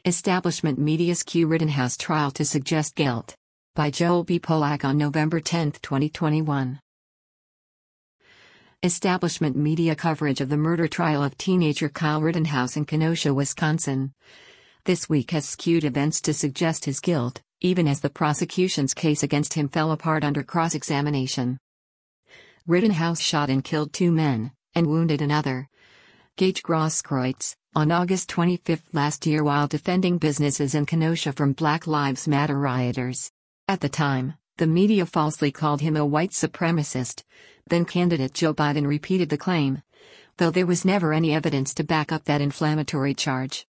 Establishment Media's Q Rittenhouse Trial to Suggest Guilt. By Joel B. Polak on November 10, 2021. Establishment media coverage of the murder trial of teenager Kyle Rittenhouse in Kenosha, Wisconsin, this week has skewed events to suggest his guilt, even as the prosecution's case against him fell apart under cross-examination. Rittenhouse shot and killed 2 men, and wounded another, Gage Grosskreutz, on August 25 last year while defending businesses in Kenosha from Black Lives Matter rioters. At the time, the media falsely called him a white supremacist. Then candidate Joe Biden repeated the claim, though there was never any evidence to back up that inflammatory charge.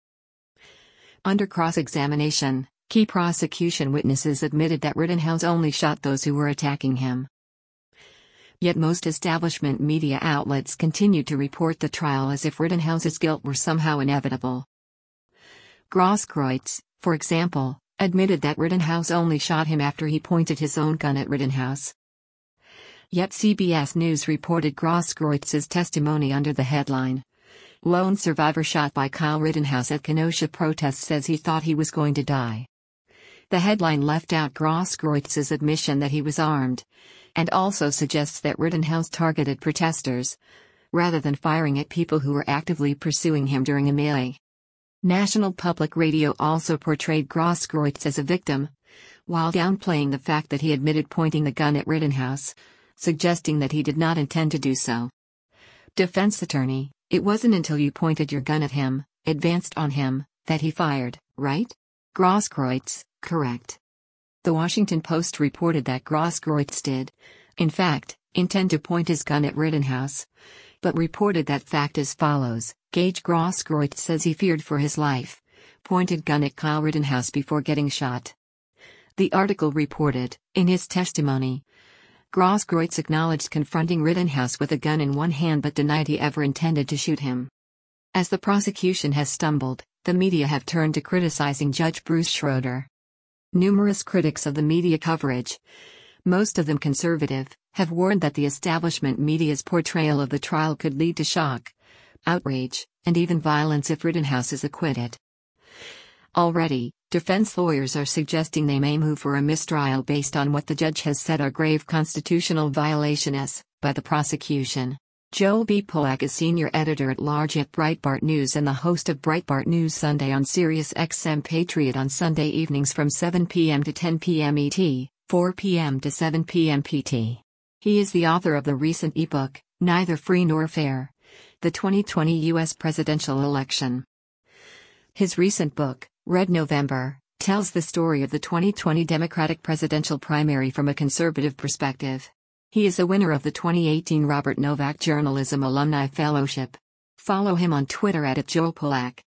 Under cross-examination, key prosecution witnesses admitted that Rittenhouse only shot those who were attacking him. Yet most establishment media outlets continued to report the trial as if Rittenhouse's guilt were somehow inevitable. Grosskreutz, for example, admitted that Rittenhouse only shot him after he pointed his own gun at Rittenhouse. Yet CBS News reported Grosskreutz's testimony under the headline, "Lone Survivor Shot by Kyle Rittenhouse at Kenosha Protests Says He Thought He Was Going to Die." The headline left out Grosskreuz's admission that he was armed, and also suggests that Rittenhouse targeted protesters, rather than firing at people who were actively pursuing him during a melee. National Public Radio also portrayed Grosskreutz as a victim, while downplaying the fact that he admitted pointing the gun at Rittenhouse, suggesting that he did not intend to do so. Defense attorney: "It wasn't until you pointed your gun at him, advanced on him, that he fired, right?" Grosskreutz: "Correct." The Washington Post reported that Grosskreutz did, in fact, intend to point his gun at Rittenhouse, but reported that fact as follows: Gage Grosskreutz says he feared for his life, pointed gun at Kyle Rittenhouse before getting shot. The article reported, in his testimony, Grosskreutz acknowledged confronting Rittenhouse with a gun in one hand but denied he ever intended to shoot him. As the prosecution has stumbled, the media have turned to criticizing Judge Bruce Schroeder. Numerous critics of the media coverage, most of them conservative, have warned that the establishment media's portrayal of the trial could lead to shock, outrage, and even violence if Rittenhouse is acquitted. Already, defense lawyers are suggesting they may move for a mistrial based on what the judge has said are grave constitutional violations by the prosecution. Joel B. Polak is senior editor-at-large at Breitbart News and the host of Breitbart News Sunday on Sirius XM Patriot on Sunday evenings from 7 p.m. to 10 p.m. ET, 4 p.m. to 7 p.m. PT. He is the author of the recent ebook, Neither Free Nor Fair: The 2020 U.S. Presidential Election. His recent book, Red November, tells the story of the 2020 Democratic presidential primary from a conservative perspective. He is a winner of the 2018 Robert Novak Journalism Alumni Fellowship. Follow him on Twitter @JoelPolak.